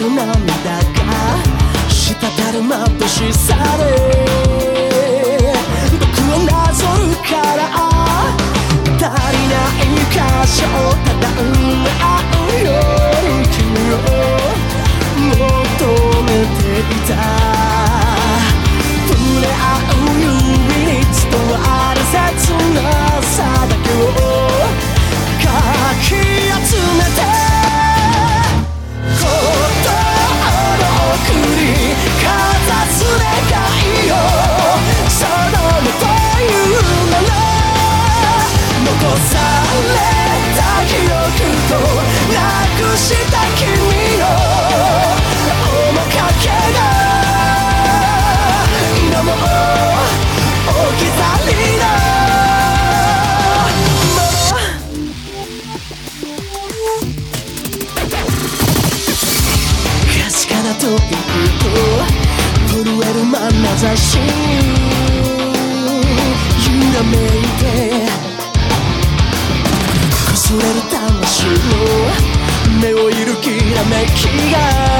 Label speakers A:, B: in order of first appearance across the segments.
A: る涙が滴る眩しさで僕をなぞるから足りない箇所をただ埋め合うように君を求めていた触れ合う指に伝わる切なさだけをかき集めて言葉の奥にかざす願いを定めというなら残された記憶となくした君の面影が今も置き去りの確かなというと震える眼差し揺らめいて擦れる魂の目をいるきらめきが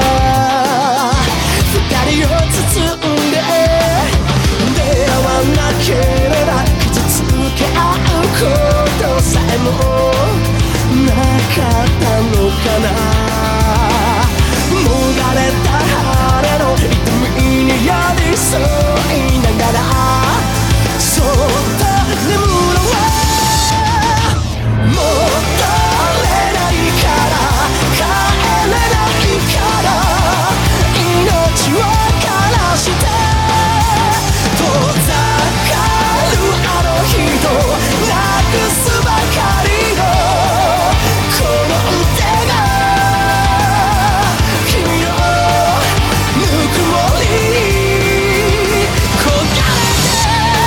A: 二人を包んで出会わなければ傷つけ合うことさえもなかったのかなもがれた晴れの痛みに寄り添いながらそっと眠ろうもう戻れないから帰れないから命を枯らして遠ざかるあの日となくすばかりのこの腕が君のぬくもりに焦がれて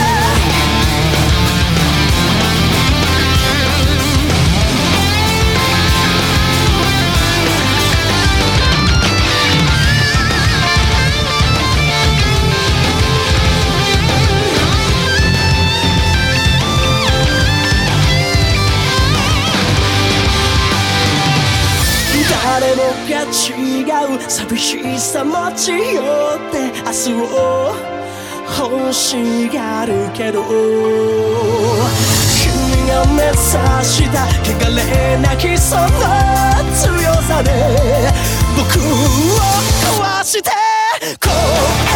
A: 誰もが違う寂しさ持ち寄って明日を欲しがるけど君が目指した汚れなきその強さで僕を壊して